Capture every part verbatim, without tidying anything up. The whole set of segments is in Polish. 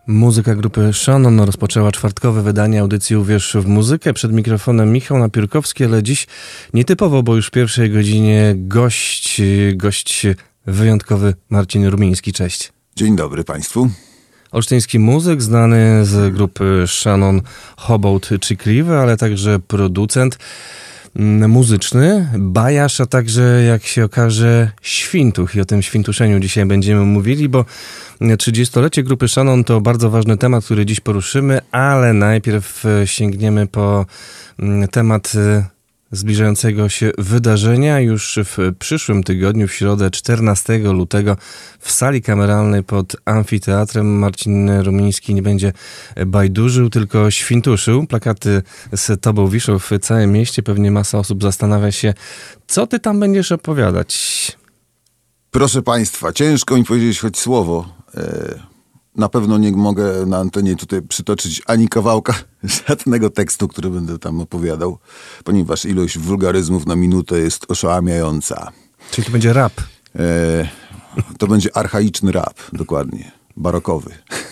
Muzyka grupy Shannon rozpoczęła czwartkowe wydanie audycji Uwierz w muzykę. Przed mikrofonem Michał Napiórkowski, ale dziś nietypowo, bo już w pierwszej godzinie gość, gość wyjątkowy Marcin Rumiński. Cześć. Dzień dobry Państwu. Olsztyński muzyk, znany z grupy Shannon, Hobout czy Clive, ale także producent muzyczny, bajarz, a także, jak się okaże, świntuch. I o tym świntuszeniu dzisiaj będziemy mówili, bo trzydziestolecie grupy Shannon to bardzo ważny temat, który dziś poruszymy, ale najpierw sięgniemy po temat zbliżającego się wydarzenia. Już w przyszłym tygodniu, w środę czternastego lutego w sali kameralnej pod amfiteatrem Marcin Rumiński nie będzie bajdurzył, tylko świntuszył. Plakaty z tobą wiszą w całym mieście. Pewnie masa osób zastanawia się, co ty tam będziesz opowiadać. Proszę Państwa, ciężko mi powiedzieć choć słowo. Na pewno nie mogę na antenie tutaj przytoczyć ani kawałka żadnego tekstu, który będę tam opowiadał, ponieważ ilość wulgaryzmów na minutę jest oszałamiająca. Czyli to będzie rap? E, to będzie archaiczny rap, dokładnie, barokowy.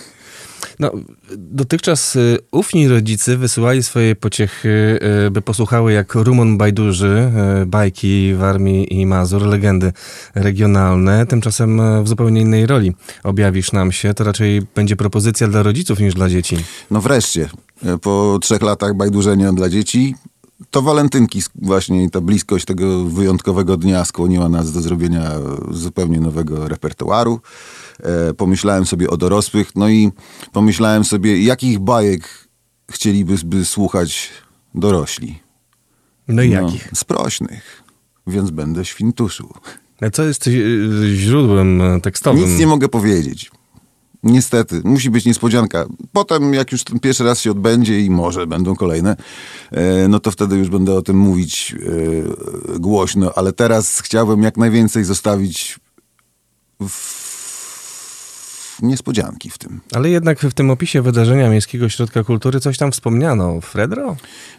No, dotychczas ufni rodzice wysyłali swoje pociechy, by posłuchały jak Rumon Bajdurzy, bajki Warmii i Mazur, legendy regionalne. Tymczasem w zupełnie innej roli objawisz nam się. To raczej będzie propozycja dla rodziców niż dla dzieci. No wreszcie, po trzech latach bajdurzenia dla dzieci, to walentynki właśnie i ta bliskość tego wyjątkowego dnia skłoniła nas do zrobienia zupełnie nowego repertuaru. E, pomyślałem sobie o dorosłych, no i pomyślałem sobie, jakich bajek chcieliby słuchać dorośli. No i no, jakich? Sprośnych, więc będę świntuszył. A co jest źródłem tekstowym? Nic nie mogę powiedzieć. Niestety, musi być niespodzianka. Potem, jak już ten pierwszy raz się odbędzie i może będą kolejne, no to wtedy już będę o tym mówić głośno, ale teraz chciałbym jak najwięcej zostawić w niespodzianki w tym. Ale jednak w tym opisie wydarzenia Miejskiego Ośrodka Kultury coś tam wspomniano. Fredro?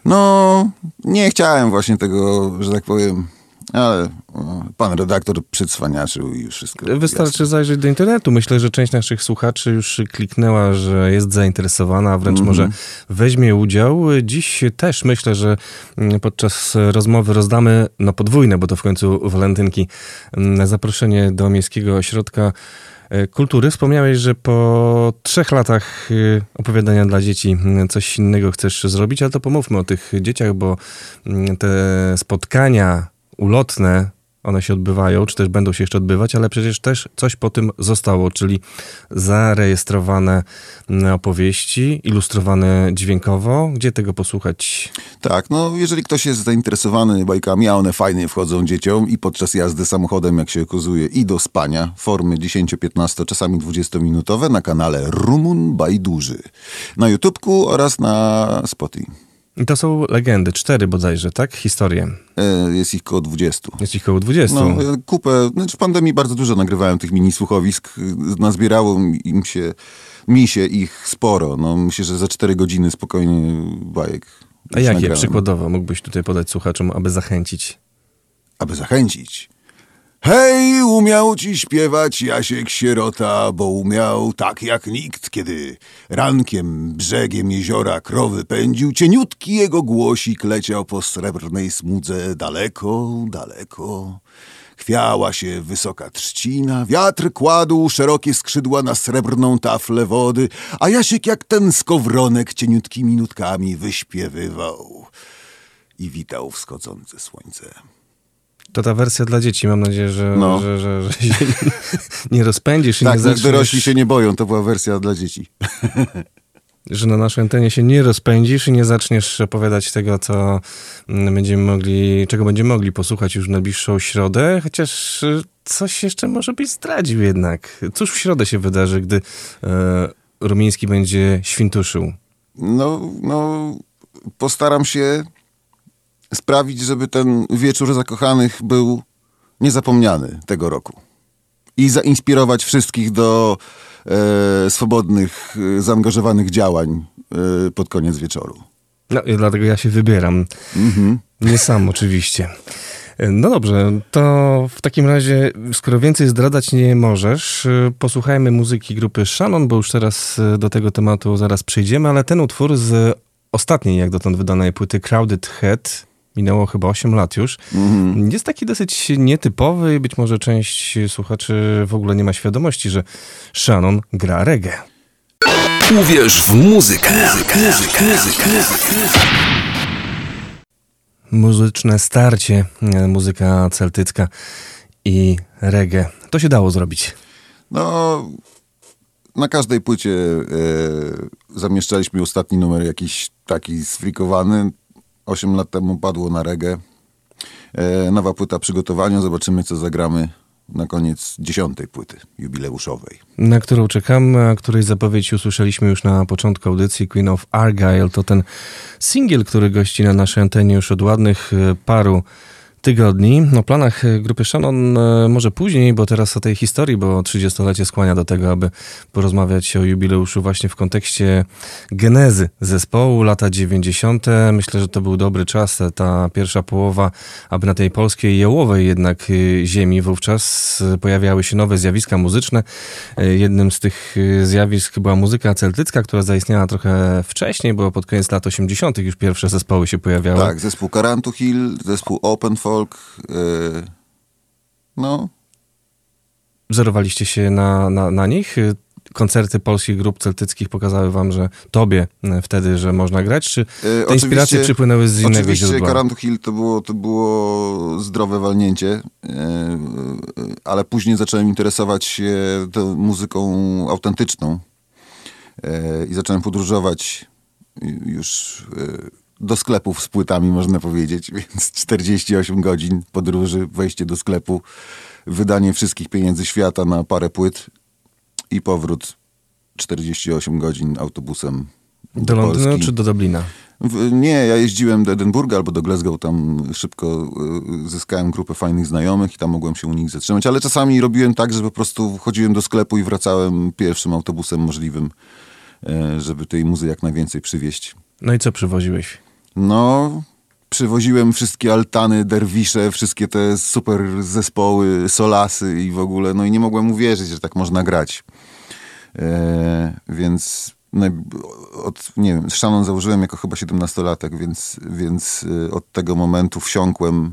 No, nie chciałem właśnie tego, że tak powiem, ale o, pan redaktor przycwaniaczył i już wszystko. Wystarczy jasne. Zajrzeć do internetu. Myślę, że część naszych słuchaczy już kliknęła, że jest zainteresowana, a wręcz mm-hmm. może weźmie udział. Dziś też myślę, że podczas rozmowy rozdamy, no podwójne, bo to w końcu walentynki, zaproszenie do Miejskiego Ośrodka Kultury. Wspomniałeś, że po trzech latach opowiadania dla dzieci coś innego chcesz zrobić, ale to pomówmy o tych dzieciach, bo te spotkania ulotne, one się odbywają, czy też będą się jeszcze odbywać, ale przecież też coś po tym zostało, czyli zarejestrowane opowieści, ilustrowane dźwiękowo. Gdzie tego posłuchać? Tak, no jeżeli ktoś jest zainteresowany bajkami, a one fajnie wchodzą dzieciom i podczas jazdy samochodem, jak się okazuje, i do spania, formy dziesięcio, piętnaście, czasami dwudziestominutowe na kanale Rumun Bajdurzy, na YouTubeku oraz na Spotify. I to są legendy, cztery bodajże, tak? Historie. Jest ich koło dwudziestu. Jest ich koło dwudziestu. No, kupę, znaczy w pandemii bardzo dużo nagrywałem tych mini słuchowisk. Nazbierało im się, mi się ich sporo. No, myślę, że za cztery godziny spokojnie bajek. A jakie nagrałem. Przykładowo mógłbyś tutaj podać słuchaczom, aby zachęcić? Aby zachęcić? Hej, umiał ci śpiewać Jasiek Sierota, bo umiał tak jak nikt, kiedy rankiem brzegiem jeziora krowy pędził, cieniutki jego głosik leciał po srebrnej smudze daleko, daleko. Chwiała się wysoka trzcina, wiatr kładł szerokie skrzydła na srebrną taflę wody, a Jasiek jak ten skowronek cieniutkimi nutkami wyśpiewywał i witał wschodzące słońce. To ta wersja dla dzieci. Mam nadzieję, że, no. że, że, że się nie, nie rozpędzisz i tak, nie zaczniesz... Tak, dorośli się nie boją. To była wersja dla dzieci. Że na naszej antenie się nie rozpędzisz i nie zaczniesz opowiadać tego, co będziemy mogli, czego będziemy mogli posłuchać już w najbliższą środę. Chociaż coś jeszcze może byś zdradził jednak. Cóż w środę się wydarzy, gdy e, Rumiński będzie świntuszył? No, no, postaram się sprawić, żeby ten wieczór zakochanych był niezapomniany tego roku. I zainspirować wszystkich do e, swobodnych, e, zaangażowanych działań e, pod koniec wieczoru. No i dlatego ja się wybieram. Mm-hmm. Nie sam oczywiście. No dobrze, to w takim razie, skoro więcej zdradzać nie możesz, posłuchajmy muzyki grupy Shannon, bo już teraz do tego tematu zaraz przejdziemy, ale ten utwór z ostatniej jak dotąd wydanej płyty Crowded Head, minęło chyba osiem lat już, mm-hmm. jest taki dosyć nietypowy i być może część słuchaczy w ogóle nie ma świadomości, że Shannon gra reggae. Uwierz w muzykę. muzykę, muzykę, muzykę, muzykę. Muzyczne starcie, muzyka celtycka i reggae. To się dało zrobić. No, na każdej płycie e, zamieszczaliśmy ostatni numer jakiś taki sfrikowany. Osiem lat temu padło na reggae. E, nowa płyta przygotowania. Zobaczymy, co zagramy na koniec dziesiątej płyty jubileuszowej. Na którą czekamy, a której zapowiedź usłyszeliśmy już na początku audycji. Queen of Argyle to ten singiel, który gości na naszej antenie już od ładnych paru tygodni. O planach grupy Shannon może później, bo teraz o tej historii, bo trzydziestolecie skłania do tego, aby porozmawiać o jubileuszu właśnie w kontekście genezy zespołu, lata dziewięćdziesiąte. Myślę, że to był dobry czas, ta pierwsza połowa, aby na tej polskiej jałowej jednak ziemi wówczas pojawiały się nowe zjawiska muzyczne. Jednym z tych zjawisk była muzyka celtycka, która zaistniała trochę wcześniej, bo pod koniec lat osiemdziesiątych już pierwsze zespoły się pojawiały. Tak, zespół Carantu Hill, zespół Open Folk, Yy, no. Wzorowaliście się na, na, na nich? Koncerty polskich grup celtyckich pokazały wam, że tobie wtedy, że można grać? Czy te inspiracje przypłynęły z innego oczywiście źródła? Carantu Hill to było, to było zdrowe walnięcie, yy, ale później zacząłem interesować się tą muzyką autentyczną yy, i zacząłem podróżować już yy, do sklepów z płytami, można powiedzieć, więc czterdzieści osiem godzin podróży, wejście do sklepu, wydanie wszystkich pieniędzy świata na parę płyt i powrót czterdzieści osiem godzin autobusem do, do Londynu Polski. Czy do Dublina? W, nie, ja jeździłem do Edynburga albo do Glasgow, tam szybko y, zyskałem grupę fajnych znajomych i tam mogłem się u nich zatrzymać, ale czasami robiłem tak, że po prostu wchodziłem do sklepu i wracałem pierwszym autobusem możliwym, y, żeby tej muzy jak najwięcej przywieźć. No i co przywoziłeś? No, przywoziłem wszystkie altany, derwisze, wszystkie te super zespoły, solasy i w ogóle, no i nie mogłem uwierzyć, że tak można grać. E, więc no, od, nie wiem, Shannon założyłem jako chyba siedemnastolatek, więc, więc od tego momentu wsiąkłem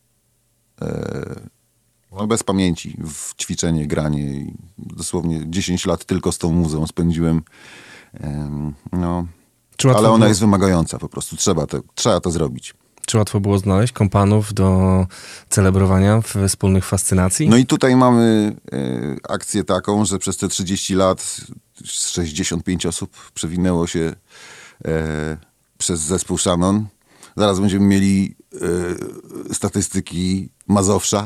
e, no, bez pamięci w ćwiczenie, granie i dosłownie dziesięć lat tylko z tą muzą spędziłem. E, no... Ale ona było... jest wymagająca po prostu. Trzeba to, trzeba to zrobić. Czy łatwo było znaleźć kompanów do celebrowania wspólnych fascynacji? No i tutaj mamy y, akcję taką, że przez te trzydzieści lat sześćdziesiąt pięć osób przewinęło się y, przez zespół Shannon. Zaraz będziemy mieli y, statystyki Mazowsza.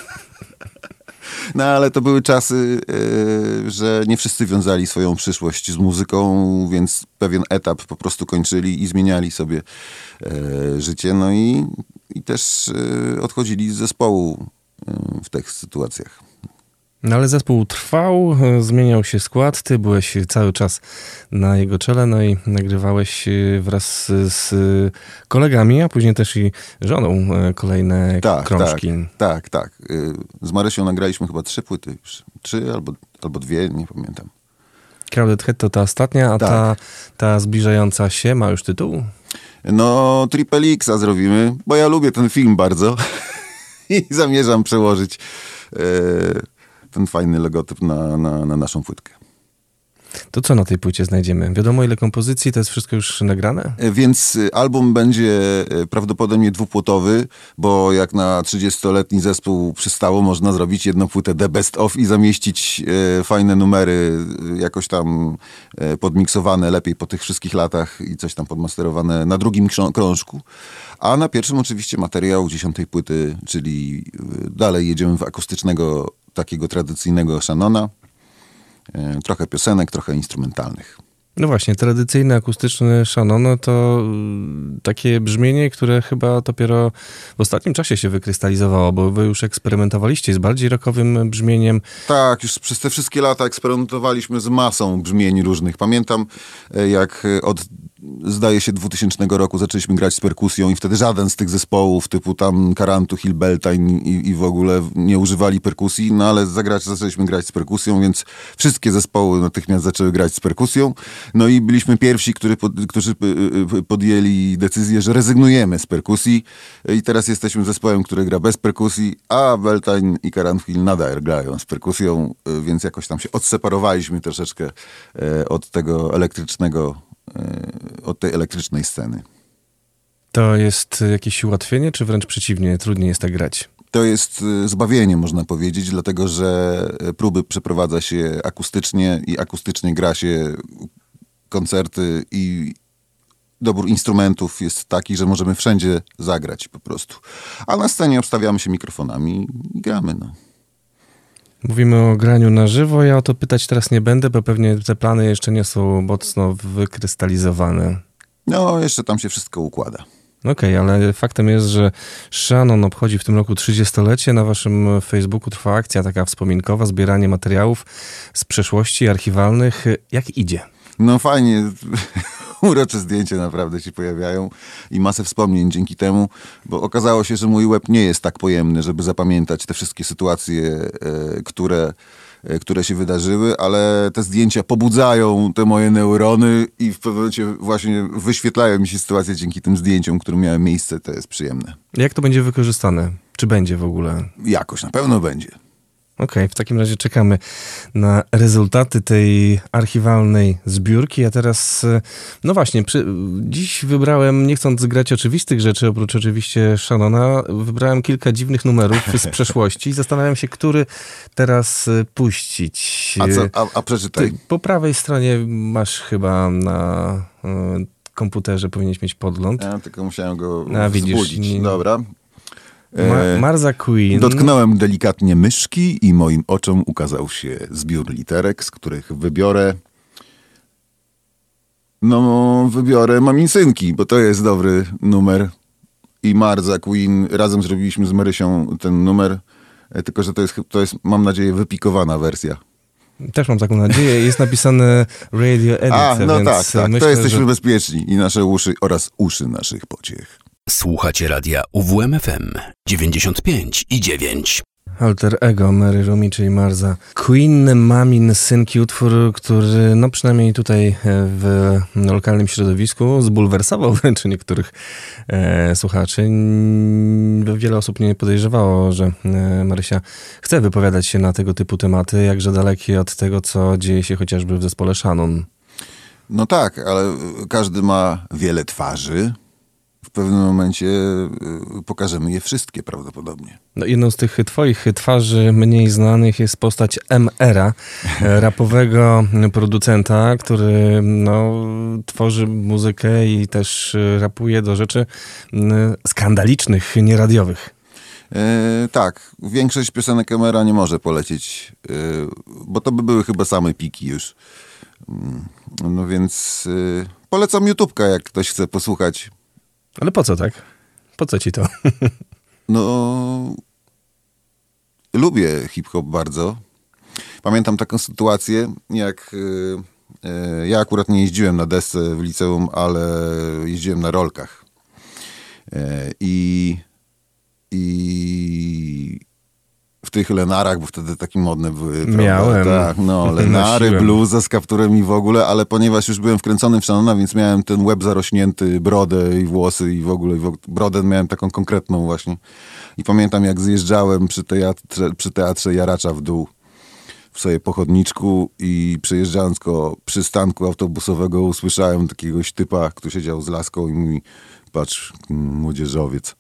No ale to były czasy, yy, że nie wszyscy wiązali swoją przyszłość z muzyką, więc pewien etap po prostu kończyli i zmieniali sobie yy, życie. No i, i też yy, odchodzili z zespołu yy, w tych sytuacjach. No ale zespół trwał, zmieniał się skład, ty byłeś cały czas na jego czele, no i nagrywałeś wraz z kolegami, a później też i żoną kolejne tak, krążki. Tak, tak, tak. Z Marysią nagraliśmy chyba trzy płyty już. Trzy albo, albo dwie, nie pamiętam. Crowded Head to ta ostatnia, a tak. ta, ta zbliżająca się ma już tytuł? No, Triple X-a zrobimy, bo ja lubię ten film bardzo i zamierzam przełożyć yy, ten fajny logotyp na, na, na naszą płytkę. To co na tej płycie znajdziemy? Wiadomo ile kompozycji, to jest wszystko już nagrane? Więc album będzie prawdopodobnie dwupłytowy, bo jak na trzydziestoletni zespół przystało, można zrobić jedną płytę The Best Of i zamieścić e, fajne numery, jakoś tam e, podmiksowane lepiej po tych wszystkich latach i coś tam podmasterowane na drugim krą- krążku. A na pierwszym oczywiście materiał dziesiątej płyty, czyli dalej jedziemy w akustycznego, takiego tradycyjnego Shannona. Trochę piosenek, trochę instrumentalnych. No właśnie, tradycyjny, akustyczny Shannon to takie brzmienie, które chyba dopiero w ostatnim czasie się wykrystalizowało, bo wy już eksperymentowaliście z bardziej rockowym brzmieniem. Tak, już przez te wszystkie lata eksperymentowaliśmy z masą brzmień różnych. Pamiętam, jak od zdaje się, dwutysięcznego roku zaczęliśmy grać z perkusją i wtedy żaden z tych zespołów typu tam Karantu, Hill Beltane i, i w ogóle nie używali perkusji, no ale zagrać, zaczęliśmy grać z perkusją, więc wszystkie zespoły natychmiast zaczęły grać z perkusją. No i byliśmy pierwsi, który pod, którzy podjęli decyzję, że rezygnujemy z perkusji i teraz jesteśmy zespołem, który gra bez perkusji, a Beltane i Karant Hill nadal grają z perkusją, więc jakoś tam się odseparowaliśmy troszeczkę od tego elektrycznego, od tej elektrycznej sceny. To jest jakieś ułatwienie, czy wręcz przeciwnie, trudniej jest tak grać? To jest zbawienie, można powiedzieć, dlatego że próby przeprowadza się akustycznie i akustycznie gra się koncerty i dobór instrumentów jest taki, że możemy wszędzie zagrać po prostu. A na scenie obstawiamy się mikrofonami i gramy, no. Mówimy o graniu na żywo, ja o to pytać teraz nie będę, bo pewnie te plany jeszcze nie są mocno wykrystalizowane. No, jeszcze tam się wszystko układa. Okej, okay, ale faktem jest, że Shannon obchodzi w tym roku trzydziestolecie. Na waszym Facebooku trwa akcja taka wspominkowa, zbieranie materiałów z przeszłości archiwalnych. Jak idzie? No fajnie, urocze zdjęcia naprawdę się pojawiają i masę wspomnień dzięki temu, bo okazało się, że mój łeb nie jest tak pojemny, żeby zapamiętać te wszystkie sytuacje, e, które, e, które się wydarzyły, ale te zdjęcia pobudzają te moje neurony i w pewnym momencie właśnie wyświetlają mi się sytuacje dzięki tym zdjęciom, które miały miejsce. To jest przyjemne. Jak to będzie wykorzystane? Czy będzie w ogóle? Jakoś na pewno będzie. Okej, okay, w takim razie czekamy na rezultaty tej archiwalnej zbiórki. A teraz, no właśnie, przy, dziś wybrałem, nie chcąc grać oczywistych rzeczy, oprócz oczywiście Shannona, wybrałem kilka dziwnych numerów z przeszłości i zastanawiam się, który teraz puścić. A co? A, a przeczytaj. Ty po prawej stronie masz chyba na y, komputerze, powinieneś mieć podgląd. Ja tylko musiałem go a, widzisz, wzbudzić. nie... Dobra. Ma- Marza Queen. Dotknąłem delikatnie myszki i moim oczom ukazał się zbiór literek, z których wybiorę no wybiorę Maminsynki, bo to jest dobry numer i Marza Queen, razem zrobiliśmy z Marysią ten numer, tylko że to jest, to jest mam nadzieję wypikowana wersja. Też mam taką nadzieję. Jest napisane Radio Edit. A, no więc tak, tak. myślę, to jesteśmy że... bezpieczni i nasze uszy oraz uszy naszych pociech. Słuchacie radia U W M F M dziewięćdziesiąt pięć i dziewięć. Alter Ego Mary Rumi, czyli Marza Queen, Mamin Synki, utwór, który no przynajmniej tutaj w lokalnym środowisku zbulwersował wręcz niektórych e, słuchaczy. Wiele osób nie podejrzewało, że e, Marysia chce wypowiadać się na tego typu tematy, jakże dalekie od tego, co dzieje się chociażby w zespole Shannon. No tak, ale każdy ma wiele twarzy. W pewnym momencie pokażemy je wszystkie prawdopodobnie. No, jedną z tych twoich twarzy mniej znanych jest postać M R-a, rapowego producenta, który no, tworzy muzykę i też rapuje do rzeczy skandalicznych, nieradiowych. E, tak, większość piosenek M R-a nie może polecieć, e, bo to by były chyba same piki już. No więc e, polecam YouTube'ka, jak ktoś chce posłuchać. Ale po co tak? Po co ci to? No, lubię hip-hop bardzo. Pamiętam taką sytuację, jak y, y, ja akurat nie jeździłem na desce w liceum, ale jeździłem na rolkach. Y, I i w tych Lenarach, bo wtedy takie modne były. Miałem. Prawda? Tak, no, Lenary, Nosiłem. bluza z kapturem i w ogóle, ale ponieważ już byłem wkręcony w Shannona, więc miałem ten łeb zarośnięty, brodę i włosy i w ogóle, i w ogóle brodę miałem taką konkretną właśnie. I pamiętam, jak zjeżdżałem przy teatrze, przy teatrze Jaracza w dół w sobie pochodniczku i przejeżdżając koło przystanku autobusowego usłyszałem takiegoś typa, który siedział z laską i mówi: patrz, młodzieżowiec.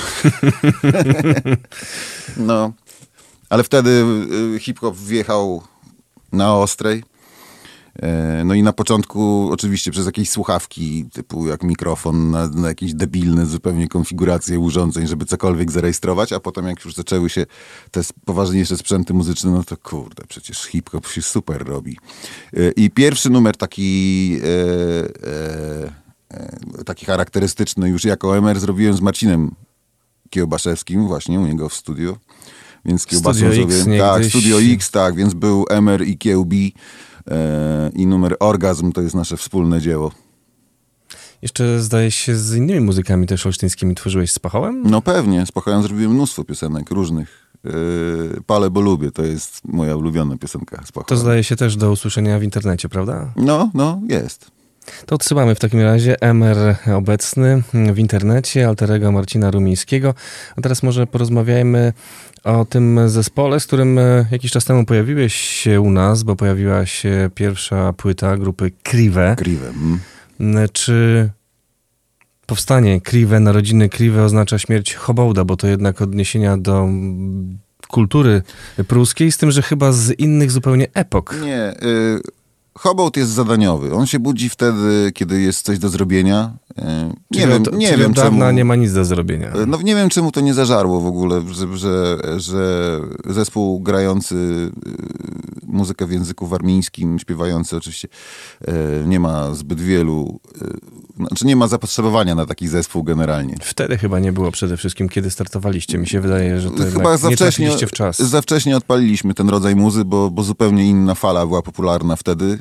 No, ale wtedy hip-hop wjechał na ostrej. No i na początku oczywiście przez jakieś słuchawki, typu jak mikrofon, na, na jakieś debilne zupełnie konfiguracje urządzeń, żeby cokolwiek zarejestrować, a potem jak już zaczęły się te poważniejsze sprzęty muzyczne, no to kurde, przecież hip-hop się super robi. I pierwszy numer taki e, e, taki charakterystyczny już jako M R zrobiłem z Marcinem Kiełbaszewskim właśnie u niego w studiu. Więc Studio X, sobie, tak, Studio X, tak, więc był M R i Kiełbi. I numer Orgazm to jest nasze wspólne dzieło. Jeszcze zdaje się z innymi muzykami też olsztyńskimi tworzyłeś z Pachołem? No pewnie, z Pachołem zrobiłem mnóstwo piosenek różnych. Yy, Palę, bo lubię, to jest moja ulubiona piosenka z Pachołem. To zdaje się też do usłyszenia w internecie, prawda? No, no, jest. To odsyłamy w takim razie. M R obecny w internecie, alterego Marcina Rumińskiego. A teraz może porozmawiajmy o tym zespole, z którym jakiś czas temu pojawiłeś się u nas, bo pojawiła się pierwsza płyta grupy Kriwe. Kriwe. Mm. Czy powstanie Kriwe, narodziny Kriwe oznacza śmierć Hobołda, bo to jednak odniesienia do kultury pruskiej, z tym, że chyba z innych zupełnie epok. Nie, y- Hobołd jest zadaniowy. On się budzi wtedy, kiedy jest coś do zrobienia. Nie czyli wiem, od, nie czyli wiem od dawna czemu. nie ma nic do zrobienia. No nie wiem, czemu to nie zażarło w ogóle, że, że, że zespół grający muzykę w języku warmińskim, śpiewający oczywiście, nie ma zbyt wielu, znaczy nie ma zapotrzebowania na taki zespół generalnie. Wtedy chyba nie było przede wszystkim, kiedy startowaliście. Mi się wydaje, że to chyba za nie wcześnie, trafiliście w czas. za wcześnie odpaliliśmy ten rodzaj muzy, bo, bo zupełnie inna fala była popularna wtedy.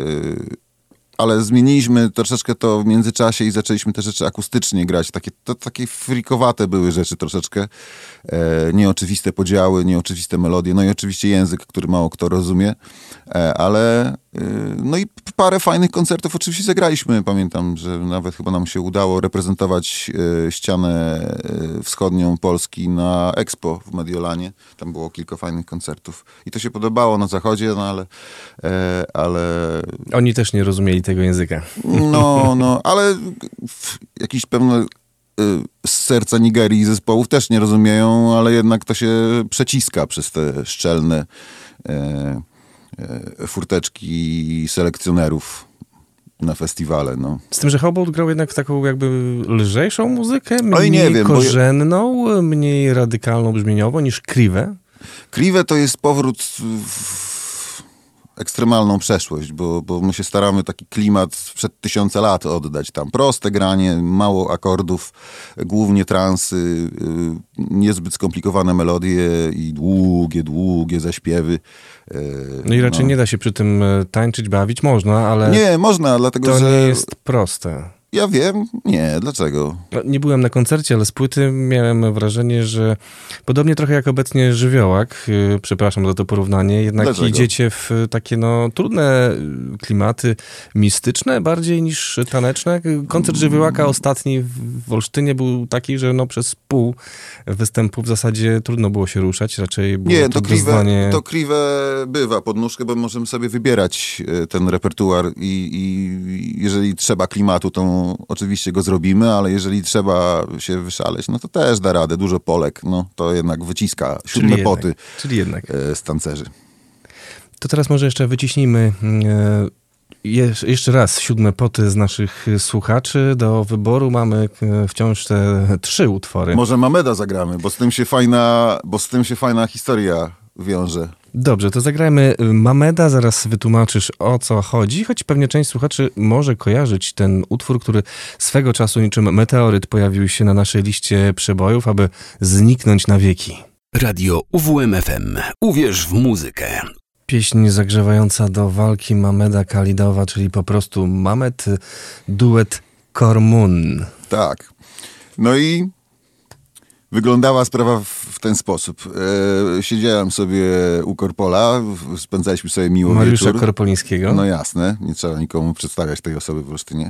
Ale zmieniliśmy troszeczkę to w międzyczasie i zaczęliśmy te rzeczy akustycznie grać. Takie, to, takie frikowate były rzeczy troszeczkę. E, nieoczywiste podziały, nieoczywiste melodie. No i oczywiście język, który mało kto rozumie. E, ale e, no i parę fajnych koncertów oczywiście zagraliśmy. Pamiętam, że nawet chyba nam się udało reprezentować e, ścianę e, wschodnią Polski na Expo w Mediolanie. Tam było kilka fajnych koncertów. I to się podobało na zachodzie, no ale... E, ale... Oni też nie rozumieli tego języka. No, no, ale jakieś pewne y, z serca Nigerii zespołów też nie rozumieją, ale jednak to się przeciska przez te szczelne y, y, furteczki selekcjonerów na festiwale, no. Z tym, że Hobołd grał jednak taką jakby lżejszą muzykę, mniej Oj, nie wiem, korzenną, bo... mniej radykalną brzmieniowo niż Kriwe. Kriwe to jest powrót w ekstremalną przeszłość, bo, bo my się staramy taki klimat sprzed tysiąca lat oddać tam. Proste granie, mało akordów, głównie transy, yy, niezbyt skomplikowane melodie i długie, długie zaśpiewy. Yy, no i raczej no. nie da się przy tym tańczyć, bawić. Można, ale nie, można, dlatego to że... nie jest proste. Ja wiem, nie, dlaczego? Nie byłem na koncercie, ale z płyty miałem wrażenie, że podobnie trochę jak obecnie Żywiołak, yy, przepraszam za to porównanie, jednak dlaczego? Idziecie w takie no trudne klimaty mistyczne bardziej niż taneczne. Koncert Żywiołaka ostatni w Olsztynie był taki, że no przez pół występu w zasadzie trudno było się ruszać, raczej było Nie, to to Kriwe, wyzwanie... to Kriwe bywa pod nóżkę, bo możemy sobie wybierać ten repertuar i, i jeżeli trzeba klimatu, to oczywiście go zrobimy, ale jeżeli trzeba się wyszaleć, no to też da radę. Dużo Polek, no to jednak wyciska siódme czyli poty jednak, czyli jednak. z tancerzy. To teraz może jeszcze wyciśnijmy e, jeszcze raz siódme poty z naszych słuchaczy. Do wyboru mamy wciąż te trzy utwory. Może Mameda zagramy, bo z tym się fajna, bo z tym się fajna historia wiąże. Dobrze, to zagrajmy Mameda, zaraz wytłumaczysz, o co chodzi, choć pewnie część słuchaczy może kojarzyć ten utwór, który swego czasu niczym meteoryt pojawił się na naszej liście przebojów, aby zniknąć na wieki. Radio U W M F M. Uwierz w muzykę. Pieśń zagrzewająca do walki Mameda Khalidowa, czyli po prostu Mamed, duet Kormun. Tak. No i wyglądała sprawa w ten sposób. E, siedziałem sobie u Korpola, spędzaliśmy sobie miło Mariusza wieczór. Korpolińskiego. No jasne, nie trzeba nikomu przedstawiać tej osoby w Olsztynie.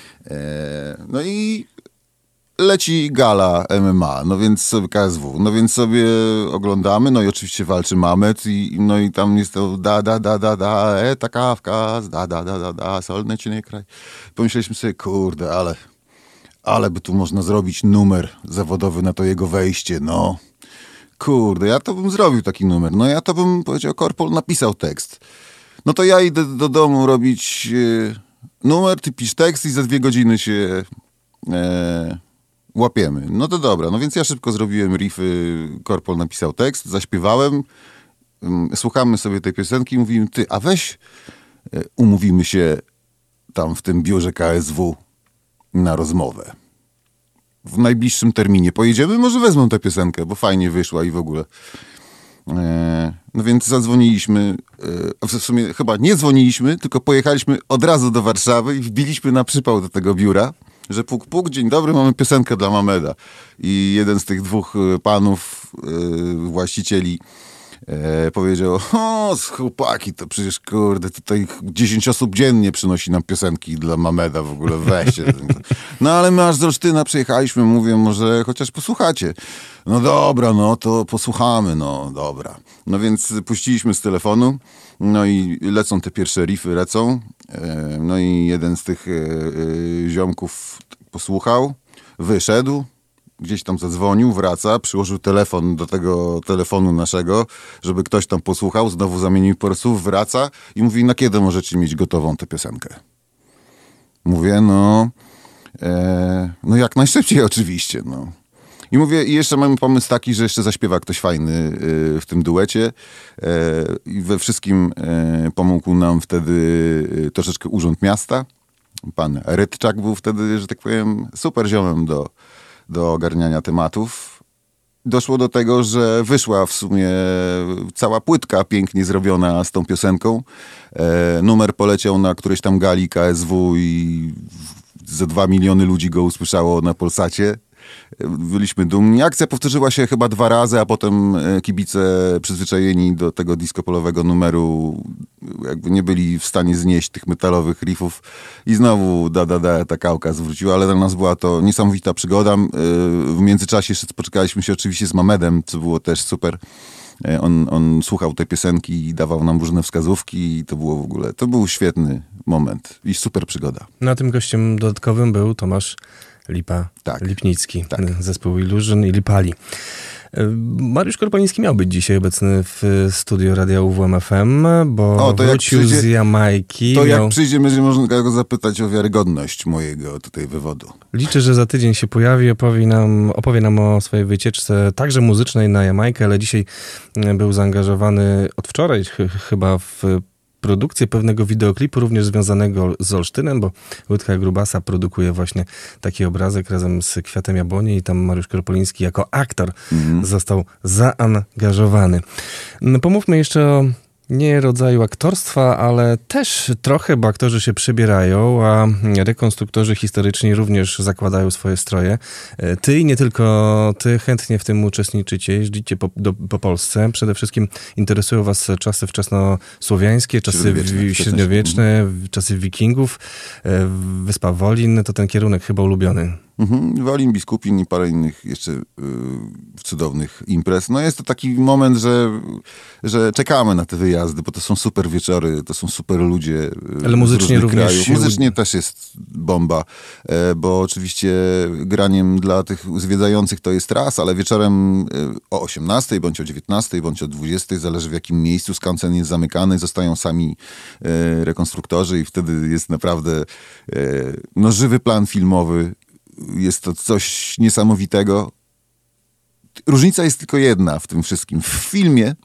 E, no i leci gala M M A, no więc sobie K S W, no więc sobie oglądamy, no i oczywiście walczy Mamed i no i tam jest to da, da, da, da, da, eta Kawkaz, da, da, da, da, da, solny czy nie kraj. Pomyśleliśmy sobie, kurde, ale... Ale by tu można zrobić numer zawodowy na to jego wejście, no. Kurde, ja to bym zrobił taki numer. No ja to bym powiedział, Korpol napisał tekst. No to ja idę do domu robić e, numer, ty pisz tekst i za dwie godziny się e, łapiemy. No to dobra, no więc ja szybko zrobiłem riffy, Korpol napisał tekst, zaśpiewałem, um, słuchamy sobie tej piosenki i mówimy, ty, a weź e, umówimy się tam w tym biurze K S W na rozmowę. W najbliższym terminie pojedziemy, może wezmą tę piosenkę, bo fajnie wyszła i w ogóle. E, no więc zadzwoniliśmy, e, w sumie chyba nie dzwoniliśmy, tylko pojechaliśmy od razu do Warszawy i wbiliśmy na przypał do tego biura. że puk, puk, dzień dobry, mamy piosenkę dla Mameda. I jeden z tych dwóch panów, yy, właścicieli, E, powiedział, o, chłopaki, to przecież, kurde, tutaj dziesięć osób dziennie przynosi nam piosenki dla Mameda, w ogóle weźcie. No ale my aż z Olsztyna przyjechaliśmy, mówię, może chociaż posłuchacie. No dobra, no to posłuchamy, no dobra. No więc puściliśmy z telefonu, no i lecą te pierwsze riffy, lecą. E, no i jeden z tych e, e, ziomków posłuchał, wyszedł, gdzieś tam zadzwonił, wraca, przyłożył telefon do tego telefonu naszego, żeby ktoś tam posłuchał, znowu zamienił parę słów, wraca i mówi, na kiedy możecie mieć gotową tę piosenkę? Mówię, no, e, no jak najszybciej oczywiście, no. I mówię, i jeszcze mamy pomysł taki, że jeszcze zaśpiewa ktoś fajny y, w tym duecie. E, I we wszystkim e, pomógł nam wtedy y, troszeczkę Urząd Miasta. Pan Rydczak był wtedy, że tak powiem, super ziomem do do ogarniania tematów. Doszło do tego, że wyszła w sumie cała płytka pięknie zrobiona z tą piosenką. E, numer poleciał na którejś tam gali K S W i ze dwa miliony ludzi go usłyszało na Polsacie. Byliśmy dumni. Akcja powtórzyła się chyba dwa razy, a potem kibice przyzwyczajeni do tego disco-polowego numeru jakby nie byli w stanie znieść tych metalowych riffów i znowu da, da, da, ta kałka zwróciła, ale dla nas była to niesamowita przygoda. W międzyczasie jeszcze spotkaliśmy się oczywiście z Mamedem, co było też super. On, on słuchał tej piosenki i dawał nam różne wskazówki i to było w ogóle, to był świetny moment i super przygoda. Na tym gościem dodatkowym był Tomasz Lipa, tak. Lipnicki, tak. Zespół Illusion i Lipali. Mariusz Korpaliński miał być dzisiaj obecny w studio Radia U W M F M, bo o, to wrócił przyjdzie, z Jamajki. To miał... jak przyjdzie, będzie można go zapytać o wiarygodność mojego tutaj wywodu. Liczę, że za tydzień się pojawi, opowie nam, opowie nam o swojej wycieczce, także muzycznej na Jamajkę, ale dzisiaj był zaangażowany od wczoraj ch- chyba w produkcję pewnego wideoklipu, również związanego z Olsztynem, bo Łydka Grubasa produkuje właśnie taki obrazek razem z Kwiatem Jabłoni i tam Mariusz Korpoliński jako aktor mm. został zaangażowany. No, pomówmy jeszcze o nie rodzaju aktorstwa, ale też trochę, bo aktorzy się przebierają, a rekonstruktorzy historyczni również zakładają swoje stroje. Ty i nie tylko ty chętnie w tym uczestniczycie, jeździcie po, do, po Polsce. Przede wszystkim interesują was czasy wczesnosłowiańskie, czasy średniowieczne, średniowieczne czasy wikingów. Wyspa Wolin to ten kierunek chyba ulubiony. Mhm. Wolin, Biskupin i parę innych jeszcze yy, cudownych imprez. No jest to taki moment, że, że czekamy na te wyjazdy, bo to są super wieczory, to są super ludzie yy, ale muzycznie z również krajów. Muzycznie też jest bomba, yy, bo oczywiście graniem dla tych zwiedzających to jest raz, ale wieczorem yy, o osiemnastej, bądź o dziewiętnastej, bądź o dwudziestej, zależy w jakim miejscu skansen jest zamykany, zostają sami yy, rekonstruktorzy i wtedy jest naprawdę yy, no, żywy plan filmowy. Jest to coś niesamowitego. Różnica jest tylko jedna w tym wszystkim. W filmie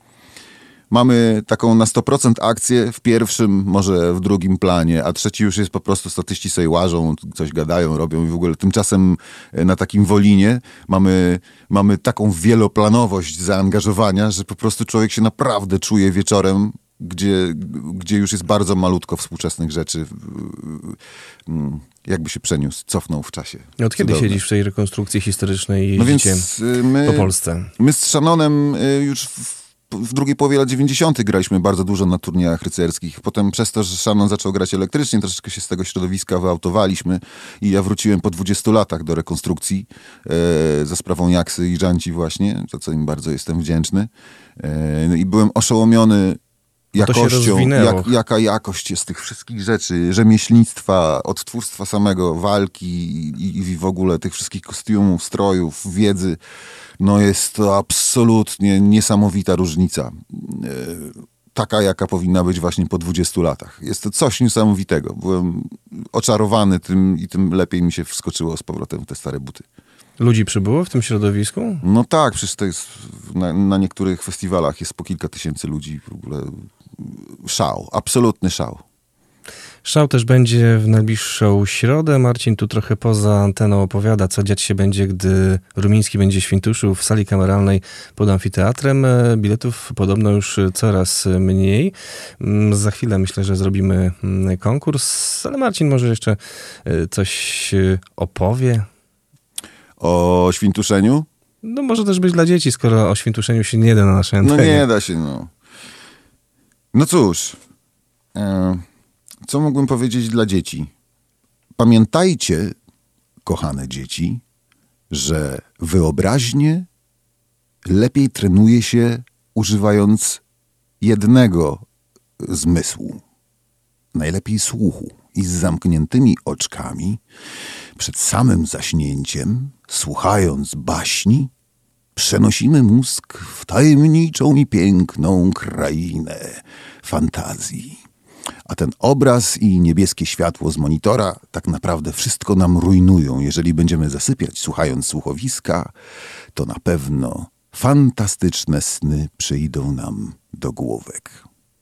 mamy taką na sto procent akcję w pierwszym, może w drugim planie, a trzeci już jest po prostu statyści sobie łażą, coś gadają, robią i w ogóle. Tymczasem na takim Wolinie mamy, mamy taką wieloplanowość zaangażowania, że po prostu człowiek się naprawdę czuje wieczorem, gdzie, gdzie już jest bardzo malutko współczesnych rzeczy. Jakby się przeniósł, cofnął w czasie. Od kiedy Cudowne. Siedzisz w tej rekonstrukcji historycznej i jeździcie no my, po Polsce? My z Shannonem już w, w drugiej połowie lat dziewięćdziesiątych graliśmy bardzo dużo na turniejach rycerskich. Potem przez to, że Shannon zaczął grać elektrycznie, troszeczkę się z tego środowiska wyautowaliśmy i ja wróciłem po dwudziestu latach do rekonstrukcji e, za sprawą Jaksy i Żanci właśnie, za co im bardzo jestem wdzięczny. E, no i byłem oszołomiony jakością, jak, jaka jakość jest tych wszystkich rzeczy, rzemieślnictwa, odtwórstwa samego, walki i, i w ogóle tych wszystkich kostiumów, strojów, wiedzy. No jest to absolutnie niesamowita różnica. Taka, jaka powinna być właśnie po dwudziestu latach. Jest to coś niesamowitego. Byłem oczarowany tym i tym lepiej mi się wskoczyło z powrotem w te stare buty. Ludzi przybyło w tym środowisku? No tak, przecież to jest na, na niektórych festiwalach jest po kilka tysięcy ludzi. W ogóle szał, absolutny szał. Szał też będzie w najbliższą środę. Marcin tu trochę poza anteną opowiada, co dziać się będzie, gdy Rumiński będzie świntuszył w sali kameralnej pod amfiteatrem. Biletów podobno już coraz mniej. Za chwilę myślę, że zrobimy konkurs, ale Marcin może jeszcze coś opowie. O świntuszeniu? No może też być dla dzieci, skoro o świntuszeniu się nie da na naszej antenie. No nie da się, no. No cóż, e, co mógłbym powiedzieć dla dzieci? Pamiętajcie, kochane dzieci, że wyobraźnię lepiej trenuje się używając jednego zmysłu. Najlepiej słuchu. I z zamkniętymi oczkami, przed samym zaśnięciem, słuchając baśni, przenosimy mózg w tajemniczą i piękną krainę fantazji. A ten obraz i niebieskie światło z monitora tak naprawdę wszystko nam rujnują. Jeżeli będziemy zasypiać słuchając słuchowiska, to na pewno fantastyczne sny przyjdą nam do główek.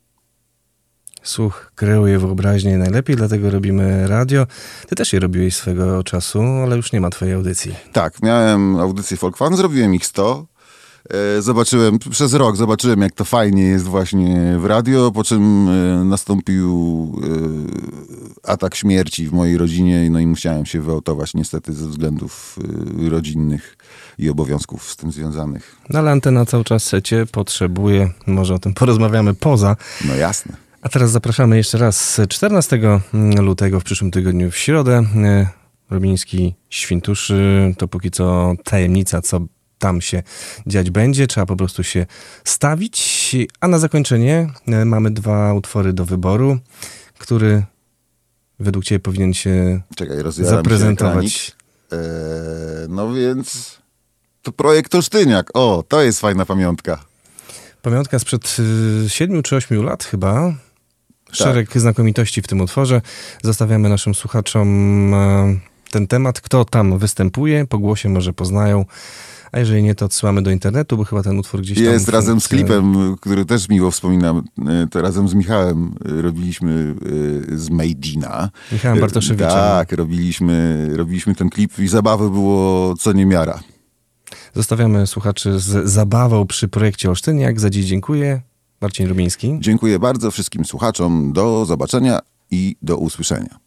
Słuch kreuje wyobraźnię najlepiej, dlatego robimy radio. Ty też je robiłeś swego czasu, ale już nie ma twojej audycji. Tak, miałem audycję Folk Fan, zrobiłem ich sto. E, zobaczyłem, przez rok zobaczyłem, jak to fajnie jest właśnie w radio, po czym e, nastąpił e, atak śmierci w mojej rodzinie, no i musiałem się wyautować niestety ze względów e, rodzinnych i obowiązków z tym związanych. No ale antena cały czas cię potrzebuje, może o tym porozmawiamy poza. No jasne. A teraz zapraszamy jeszcze raz czternastego lutego w przyszłym tygodniu w środę. Rumiński świntuszy, to póki co tajemnica, co tam się dziać będzie. Trzeba po prostu się stawić. A na zakończenie mamy dwa utwory do wyboru, który według ciebie powinien się Czekaj, rozjaram zaprezentować. Się eee, no więc to projekt Olsztyniak. O, to jest fajna pamiątka. Pamiątka sprzed siedmiu czy ośmiu lat chyba. Szereg tak. znakomitości w tym utworze. Zostawiamy naszym słuchaczom ten temat. Kto tam występuje, po głosie może poznają. A jeżeli nie, to odsyłamy do internetu, bo chyba ten utwór gdzieś tam... Jest razem z klipem, który też miło wspominam. To razem z Michałem robiliśmy z Mejdina. Michałem Bartoszewiczem. Tak, robiliśmy, robiliśmy ten klip i zabawy było co niemiara. Zostawiamy słuchaczy z zabawą przy projekcie Olsztyniak. Za dziś dziękuję. Marcin Rumiński. Dziękuję bardzo wszystkim słuchaczom. Do zobaczenia i do usłyszenia.